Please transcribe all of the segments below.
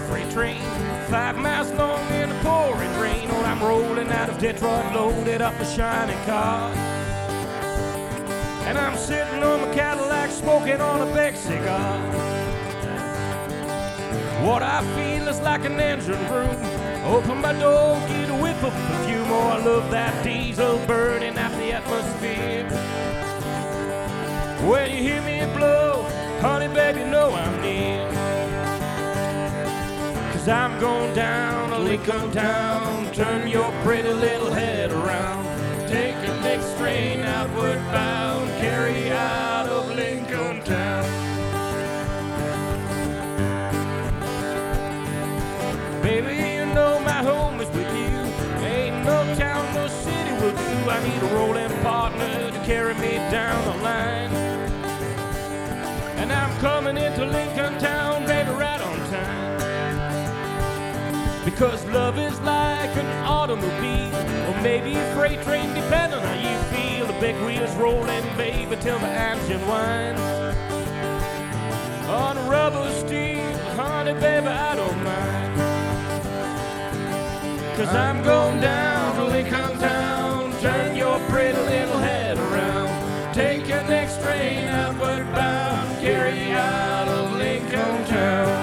freight train, 5 miles long in the pouring rain. Oh, I'm rolling out of Detroit, loaded up a shining car. And I'm sitting on my Cadillac, smoking on a big cigar. What I feel is like an engine room. Open my door, get a whiff of perfume. Oh, I love that diesel burning out the atmosphere. When you hear me blow, honey, baby, you know I'm near. 'Cause I'm going down to Lincoln Town. Turn your pretty little head around. Take a next train outward bound. Carry out of Lincoln Town. Baby, you know my home is with you. Ain't no town, no city will do. I need a rolling partner to carry me down the line. And I'm coming into Lincoln Town, baby, right on time. Because love is like an automobile, or maybe a freight train, depending on how you feel. The big wheels rolling, baby, till the engine whines. On rubber steel, honey, baby, I don't mind. 'Cause I'm going down to Lincoln Town. Turn your pretty little head around. Take your next train outward bound. Carry out of Lincoln Town.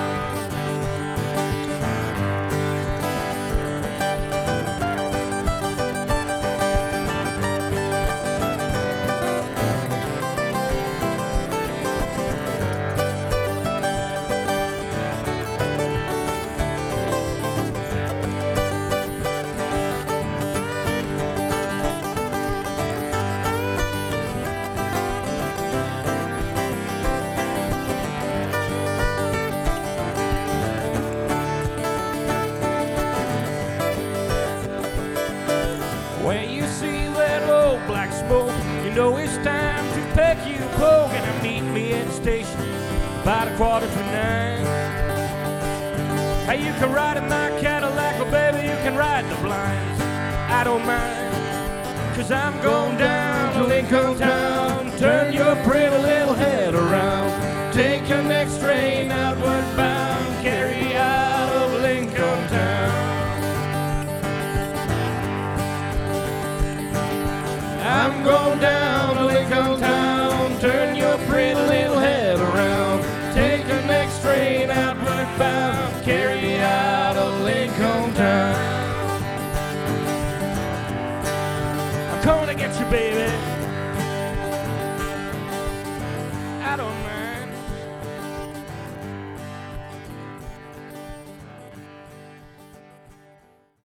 When you see that old black smoke, you know it's time to peck you a poke. And meet me at the station about 8:45. Hey, you can ride in my Cadillac, or baby, you can ride the blinds. I don't mind, 'cause I'm going down to Lincoln Town. Turn your pretty little head around. Take your next train outward bound. Carry out of Lincoln Town. I'm going down to Lincoln Town. Turn your pretty little head around. Take the next train outward bound. Carry out of Lincoln Town. I'm coming to get you, baby.